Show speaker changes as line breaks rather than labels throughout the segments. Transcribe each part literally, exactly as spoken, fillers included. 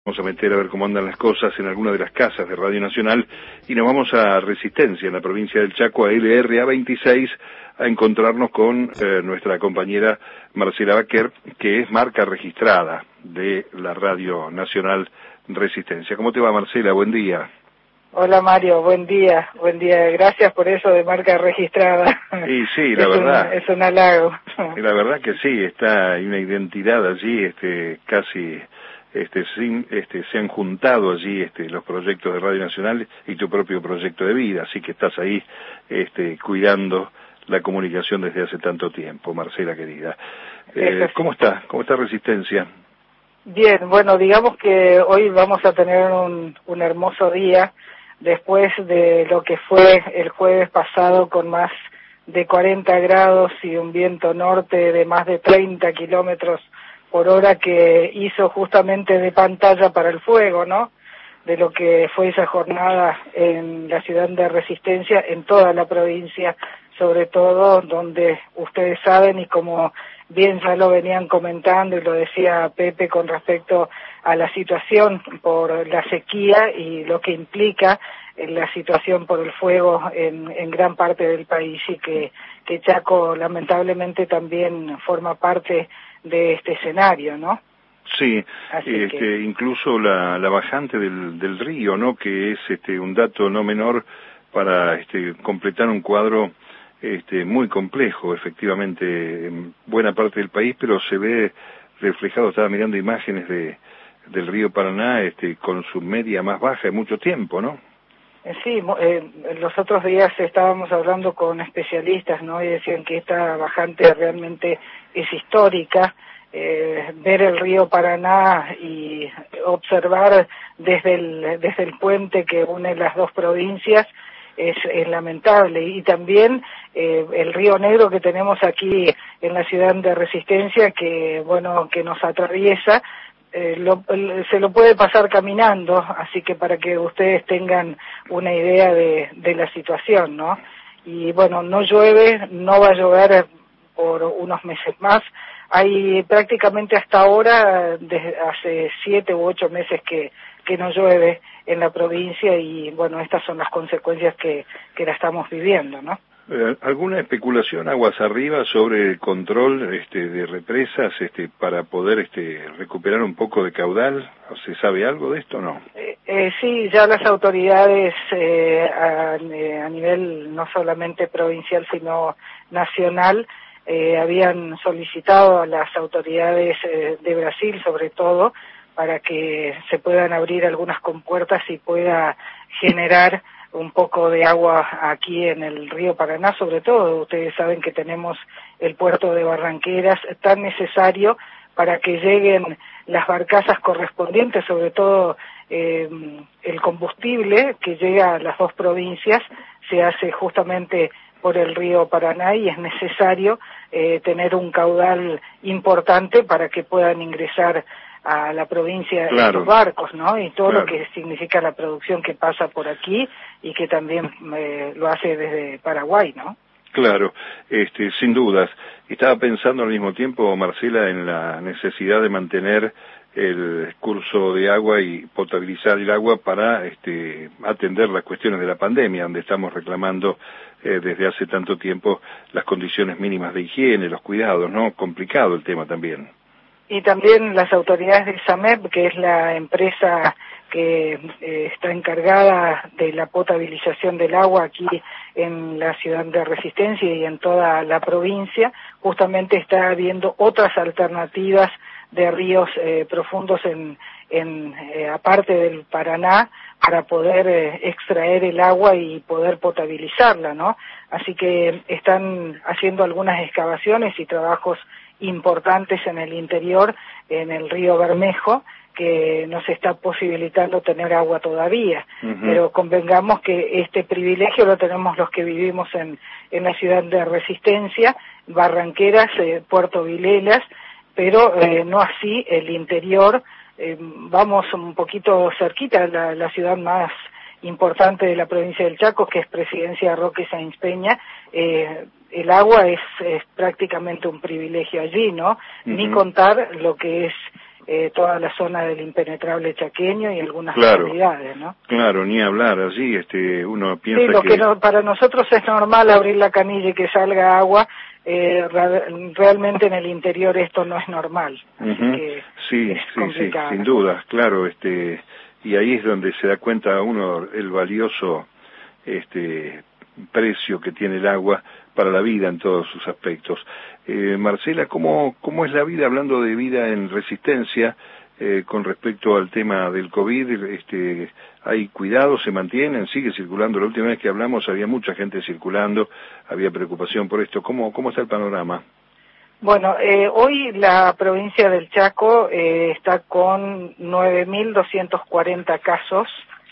Vamos a meter a ver cómo andan las cosas en alguna de las casas de Radio Nacional y nos vamos a Resistencia, en la provincia del Chaco, a L R A veintiséis, a encontrarnos con eh, nuestra compañera Marcela Baquer, que es marca registrada de la Radio Nacional Resistencia. ¿Cómo te va, Marcela? Buen día.
Hola, Mario, buen día, buen día. Gracias por eso de marca registrada.
Y sí, la
es
verdad.
Un, es un halago.
La verdad que sí, está, hay una identidad allí, este, casi... Este, sin, este, se han juntado allí este, los proyectos de Radio Nacional y tu propio proyecto de vida, así que estás ahí este, cuidando la comunicación desde hace tanto tiempo, Marcela querida. Eh, sí. ¿Cómo está? ¿Cómo está Resistencia?
Bien, bueno, digamos que hoy vamos a tener un, un hermoso día después de lo que fue el jueves pasado con más de cuarenta grados y un viento norte de más de treinta kilómetros por hora que hizo justamente de pantalla para el fuego, ¿no? De lo que fue esa jornada en la ciudad de Resistencia, en toda la provincia, sobre todo donde ustedes saben y como bien ya lo venían comentando y lo decía Pepe con respecto a la situación por la sequía y lo que implica la situación por el fuego en, en gran parte del país y que, que Chaco lamentablemente también forma parte de este escenario, ¿no?
Sí, este, que... incluso la, la bajante del, del río, ¿no? Que es este, un dato no menor para este, completar un cuadro este, muy complejo, efectivamente, en buena parte del país, pero se ve reflejado, estaba mirando imágenes de del río Paraná este, con su media más baja de mucho tiempo, ¿no?
Sí, eh, los otros días estábamos hablando con especialistas, ¿no? Y decían que esta bajante realmente es histórica. Eh, ver el río Paraná y observar desde el desde el puente que une las dos provincias es, es lamentable. Y también eh, el río Negro que tenemos aquí en la ciudad de Resistencia, que bueno, que nos atraviesa. Eh, lo, se lo puede pasar caminando, así que para que ustedes tengan una idea de, de la situación, ¿no? Y bueno, no llueve, no va a llover por unos meses más. Hay prácticamente hasta ahora, desde hace siete u ocho meses que, que no llueve en la provincia y bueno, estas son las consecuencias que, que la estamos viviendo, ¿no?
¿Alguna especulación aguas arriba sobre el control este, de represas este, para poder este, recuperar un poco de caudal? ¿Se sabe algo de esto o no?
Eh, eh, sí, ya las autoridades eh, a, a nivel no solamente provincial sino nacional eh, habían solicitado a las autoridades eh, de Brasil sobre todo para que se puedan abrir algunas compuertas y pueda generar un poco de agua aquí en el río Paraná, sobre todo. Ustedes saben que tenemos el puerto de Barranqueras tan necesario para que lleguen las barcazas correspondientes, sobre todo eh, el combustible que llega a las dos provincias se hace justamente por el río Paraná y es necesario eh, tener un caudal importante para que puedan ingresar a la provincia
claro,
estos barcos, ¿no? Y todo
claro.
lo que significa la producción que pasa por aquí y que también eh, lo hace desde Paraguay, ¿no?
Claro, este, sin dudas. Estaba pensando al mismo tiempo, Marcela, en la necesidad de mantener el curso de agua y potabilizar el agua para este, atender las cuestiones de la pandemia, donde estamos reclamando eh, desde hace tanto tiempo las condiciones mínimas de higiene, los cuidados, ¿no? Complicado el tema también.
Y también las autoridades de SAMEP, que es la empresa que eh, está encargada de la potabilización del agua aquí en la ciudad de Resistencia y en toda la provincia, justamente está viendo otras alternativas de ríos eh, profundos en, en eh, aparte del Paraná para poder eh, extraer el agua y poder potabilizarla, ¿no? Así que están haciendo algunas excavaciones y trabajos importantes en el interior, en el río Bermejo, que nos está posibilitando tener agua todavía. Uh-huh. Pero convengamos que este privilegio lo tenemos los que vivimos en, en la ciudad de Resistencia, Barranqueras, eh, Puerto Vilelas, pero eh, no así el interior. Eh, vamos un poquito cerquita, la, la ciudad más importante de la provincia del Chaco, que es Presidencia Roque Sáenz Peña. eh, el agua es, es prácticamente un privilegio allí, ¿no? Uh-huh. Ni contar lo que es eh, toda la zona del impenetrable chaqueño y algunas
claro,
localidades, ¿no?
Claro, ni hablar allí, este, uno piensa
sí, lo
que...
que no, para nosotros es normal abrir la canilla y que salga agua, eh, realmente en el interior esto no es normal, así uh-huh. que
sí,
es
sí,
complicado.
Sí, sin duda, claro, este, y ahí es donde se da cuenta uno el valioso este precio que tiene el agua para la vida en todos sus aspectos. Eh, Marcela, ¿cómo, ¿cómo es la vida, hablando de vida en Resistencia, eh, con respecto al tema del COVID? Este, ¿hay cuidados, se mantienen, sigue circulando? La última vez que hablamos había mucha gente circulando, había preocupación por esto. ¿Cómo, cómo está el panorama?
Bueno, eh, hoy la provincia del Chaco eh, está con nueve mil doscientos cuarenta casos,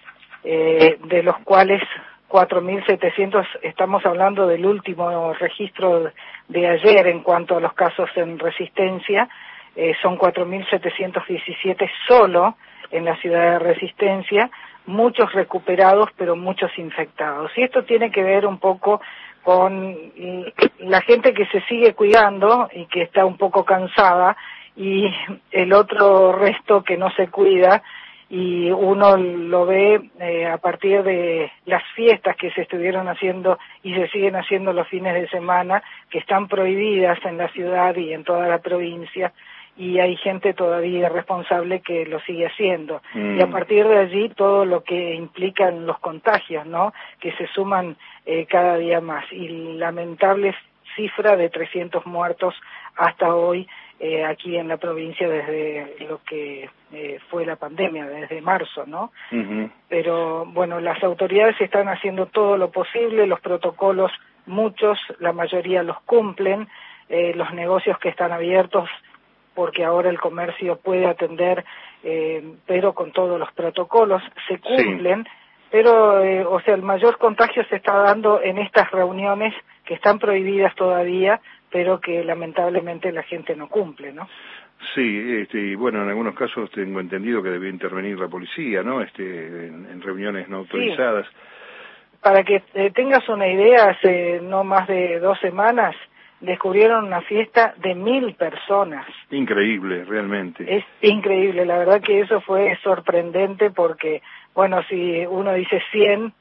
eh, de los cuales cuatro mil setecientos, estamos hablando del último registro de ayer en cuanto a los casos en Resistencia, eh, son cuatro mil setecientos diecisiete solo en la ciudad de Resistencia, muchos recuperados pero muchos infectados. Y esto tiene que ver un poco con la gente que se sigue cuidando y que está un poco cansada, y el otro resto que no se cuida, y uno lo ve eh, a partir de las fiestas que se estuvieron haciendo y se siguen haciendo los fines de semana, que están prohibidas en la ciudad y en toda la provincia, y hay gente todavía responsable que lo sigue haciendo. Mm. Y a partir de allí todo lo que implican los contagios, ¿no?, que se suman eh, cada día más. Y lamentable cifra de trescientos muertos hasta hoy eh, aquí en la provincia desde lo que eh, fue la pandemia, desde marzo, ¿no? Uh-huh. Pero bueno, las autoridades están haciendo todo lo posible, los protocolos, muchos, la mayoría los cumplen, eh, los negocios que están abiertos, porque ahora el comercio puede atender, eh, pero con todos los protocolos se cumplen, sí. Pero, eh, o sea, el mayor contagio se está dando en estas reuniones que están prohibidas todavía, pero que lamentablemente la gente no cumple, ¿no?
Sí, este, y bueno, en algunos casos tengo entendido que debe intervenir la policía, ¿no?, este, en, en reuniones no autorizadas.
Sí. Para que eh, tengas una idea, hace no más de dos semanas descubrieron una fiesta de mil personas.
Increíble, realmente.
Es increíble, la verdad que eso fue sorprendente porque, bueno, si uno dice cien,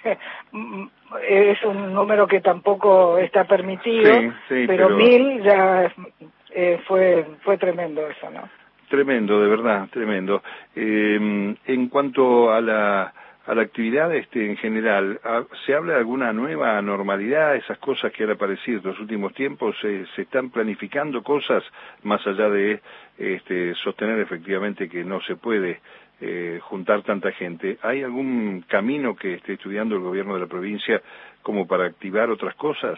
es un número que tampoco está permitido, sí, sí, pero, pero mil ya eh, fue fue tremendo eso, ¿no?
Tremendo, de verdad, tremendo. Eh, en cuanto a la a la actividad este en general, ¿se habla de alguna nueva normalidad? Esas cosas que han aparecido en los últimos tiempos, ¿se, se están planificando cosas más allá de este, sostener efectivamente que no se puede eh, juntar tanta gente? ¿Hay algún camino que esté estudiando el gobierno de la provincia como para activar otras cosas?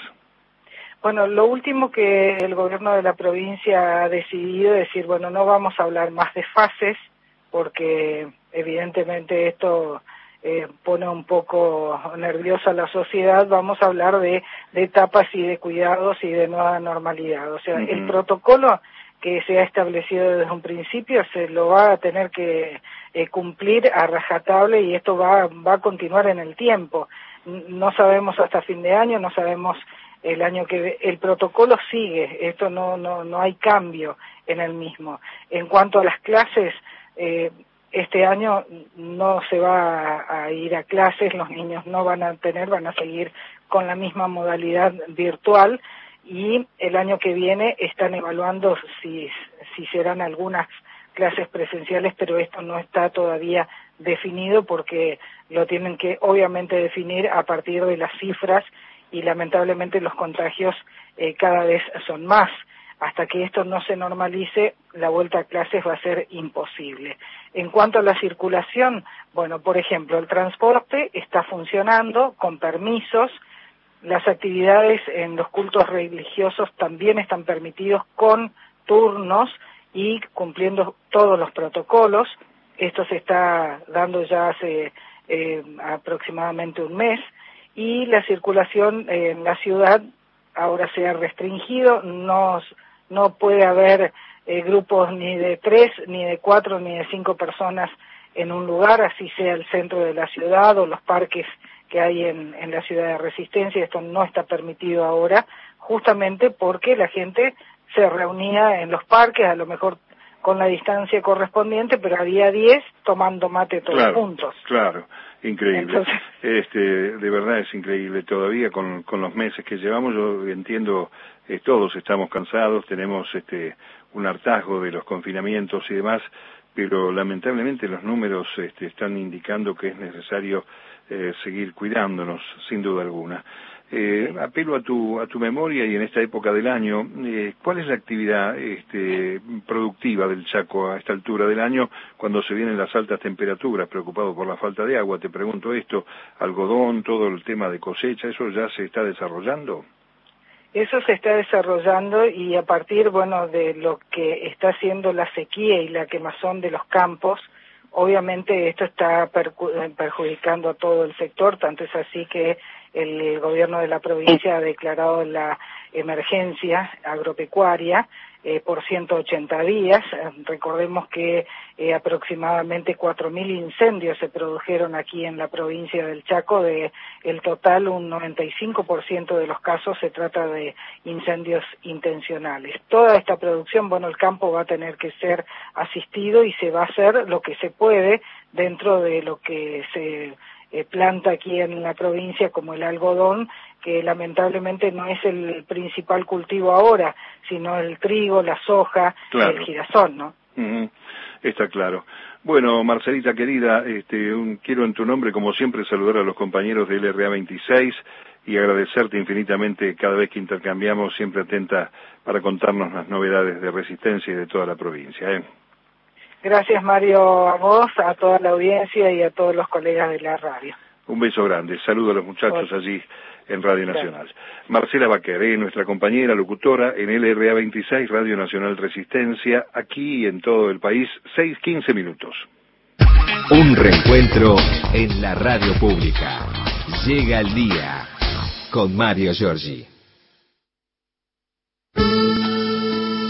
Bueno, lo último que el gobierno de la provincia ha decidido es decir, bueno, no vamos a hablar más de fases, porque evidentemente esto eh, pone un poco nerviosa a la sociedad. Vamos a hablar de, de etapas y de cuidados y de nueva normalidad. O sea, uh-huh. El protocolo que se ha establecido desde un principio se lo va a tener que eh, cumplir a rajatabla, y esto va, va a continuar en el tiempo. No sabemos hasta fin de año, no sabemos el año que el protocolo sigue, esto no no no hay cambio en el mismo. En cuanto a las clases, eh, este año no se va a, a ir a clases, los niños no van a tener, van a seguir con la misma modalidad virtual, y el año que viene están evaluando si si serán algunas clases presenciales, pero esto no está todavía definido porque lo tienen que obviamente definir a partir de las cifras, y lamentablemente los contagios eh, cada vez son más. Hasta que esto no se normalice, la vuelta a clases va a ser imposible. En cuanto a la circulación, bueno, por ejemplo, el transporte está funcionando con permisos, las actividades en los cultos religiosos también están permitidos con turnos y cumpliendo todos los protocolos. Esto se está dando ya hace eh, aproximadamente un mes. Y la circulación en la ciudad ahora se ha restringido, no, no puede haber eh, grupos ni de tres, ni de cuatro, ni de cinco personas en un lugar, así sea el centro de la ciudad o los parques que hay en, en la ciudad de Resistencia. Esto no está permitido ahora, justamente porque la gente se reunía en los parques, a lo mejor con la distancia correspondiente, pero había diez tomando mate todos
claro,
juntos.
Claro, increíble.
Entonces,
este, de verdad es increíble. Todavía con, con los meses que llevamos, yo entiendo, eh, todos estamos cansados, tenemos este, un hartazgo de los confinamientos y demás, pero lamentablemente los números este, están indicando que es necesario eh, seguir cuidándonos, sin duda alguna. Eh, apelo a tu a tu memoria y en esta época del año, eh, ¿cuál es la actividad este, productiva del Chaco a esta altura del año cuando se vienen las altas temperaturas? Preocupado por la falta de agua, te pregunto esto, algodón, todo el tema de cosecha, ¿eso ya se está desarrollando?
Eso se está desarrollando y a partir, bueno, de lo que está haciendo la sequía y la quemazón de los campos, obviamente esto está perjudicando a todo el sector, tanto es así que el gobierno de la provincia ha declarado la emergencia agropecuaria eh, por ciento ochenta días. Recordemos que eh, aproximadamente cuatro mil incendios se produjeron aquí en la provincia del Chaco. De el total, un noventa y cinco por ciento de los casos se trata de incendios intencionales. Toda esta producción, bueno, el campo va a tener que ser asistido y se va a hacer lo que se puede dentro de lo que se Eh, planta aquí en la provincia, como el algodón, que lamentablemente no es el principal cultivo ahora, sino el trigo, la soja, claro, y el girasol, ¿no?
Uh-huh. Está claro. Bueno, Marcelita querida, este, un, quiero en tu nombre, como siempre, saludar a los compañeros del R A veintiséis y agradecerte infinitamente cada vez que intercambiamos, siempre atenta para contarnos las novedades de Resistencia y de toda la provincia, ¿eh?
Gracias, Mario, a vos, a toda la audiencia y a todos los colegas de la radio.
Un beso grande. Saludo a los muchachos
Hola.
allí en Radio Nacional.
Gracias.
Marcela Baquer, eh, nuestra compañera locutora en el R A veintiséis, Radio Nacional Resistencia, aquí en todo el país, seis quince minutos.
Un reencuentro en la radio pública. Llega el día con Mario Giorgi.